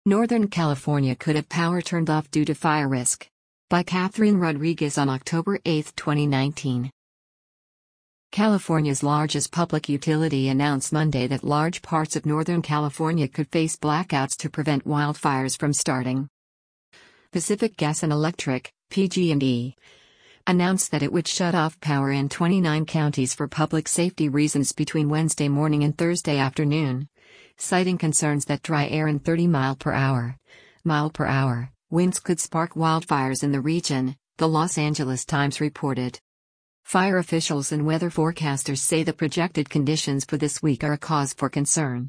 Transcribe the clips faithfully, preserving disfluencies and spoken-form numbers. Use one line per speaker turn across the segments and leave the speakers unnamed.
Northern California could have power turned off due to fire risk. By Catherine Rodriguez on October eighth, twenty nineteen. California's largest public utility announced Monday that large parts of Northern California could face blackouts to prevent wildfires from starting. Pacific Gas and Electric, P G and E, announced that it would shut off power in twenty-nine counties for public safety reasons between Wednesday morning and Thursday afternoon, citing concerns that dry air and thirty mile per hour, mile per hour winds could spark wildfires in the region, the Los Angeles Times reported. Fire officials and weather forecasters say the projected conditions for this week are a cause for concern.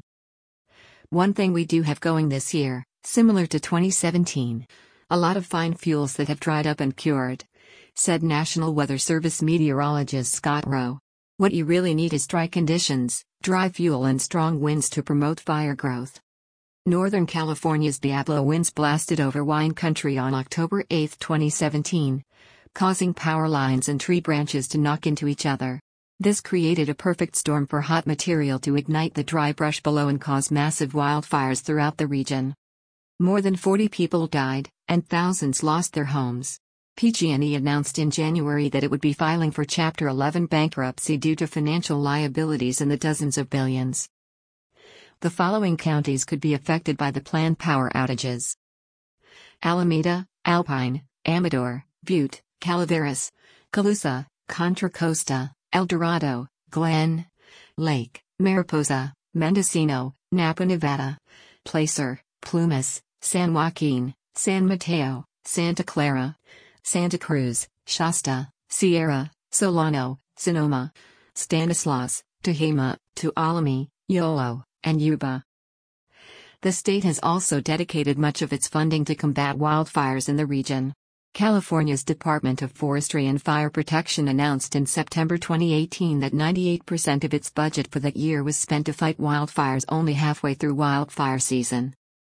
One thing we do have going this year, similar to twenty seventeen, a lot of fine fuels that have dried up and cured, said National Weather Service meteorologist Scott Rowe. What you really need is dry conditions, dry fuel and strong winds to promote fire growth. Northern California's Diablo winds blasted over wine country on October eighth, twenty seventeen, causing power lines and tree branches to knock into each other. This created a perfect storm for hot material to ignite the dry brush below and cause massive wildfires throughout the region. More than forty people died, and thousands lost their homes. P G and E announced in January that it would be filing for Chapter eleven bankruptcy due to financial liabilities in the dozens of billions. The following counties could be affected by the planned power outages: Alameda, Alpine, Amador, Butte, Calaveras, Colusa, Contra Costa, El Dorado, Glen Lake, Mariposa, Mendocino, Napa, Nevada, Placer, Plumas, San Joaquin, San Mateo, Santa Clara, Santa Cruz, Shasta, Sierra, Solano, Sonoma, Stanislaus, Tehama, Tuolumne, Yolo, and Yuba. The state has also dedicated much of its funding to combat wildfires in the region. California's Department of Forestry and Fire Protection announced in September twenty eighteen that ninety-eight percent of its budget for that year was spent to fight wildfires only halfway through wildfire season.